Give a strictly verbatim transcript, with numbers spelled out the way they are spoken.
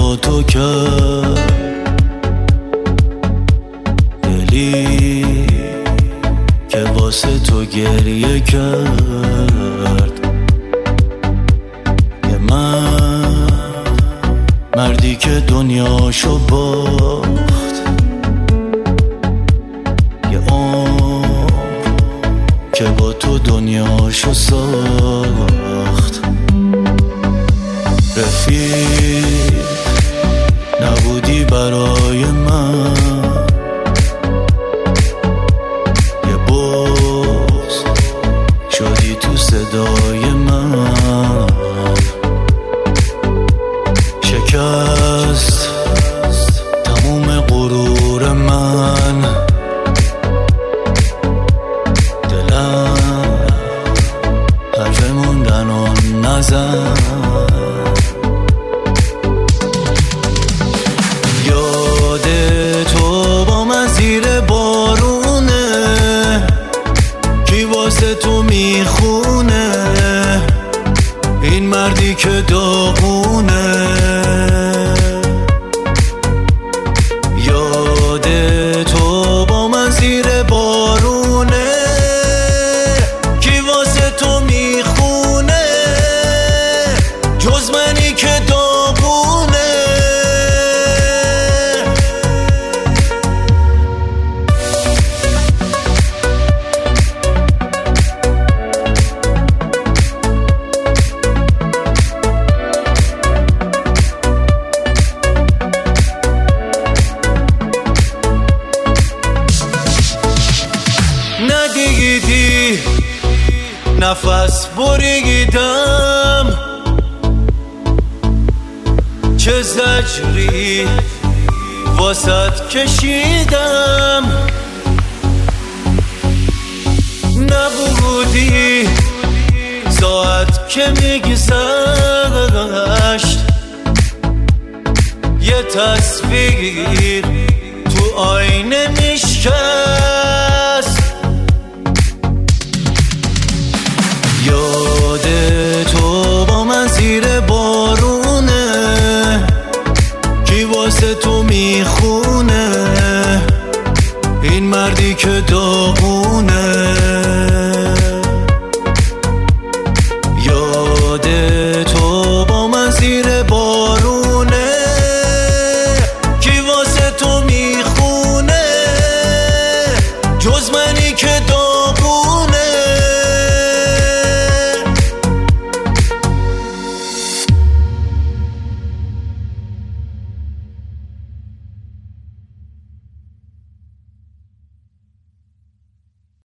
با تو کرد، دلی که واسه تو گریه کرد. یه من مردی که دنیاشو باخت، یه عمر که با تو دنیاشو ساخت. رفیق نبودی برای من، یه بغض شدی تو صدای من. شکست تموم غرور من، دلم حرف موندن و نزن. یاد تو با من زیر بارونه، کی واسه تو میخونه، این مردی که داغونه. یاد تو با من زیر بارونه، کی واسه تو میخونه، جز منی که داغونه. ندیدی نفس بریدم، چه زجری واسط کشیدم. نبودی ساعت که میگذشت، یه تصویر تو آینه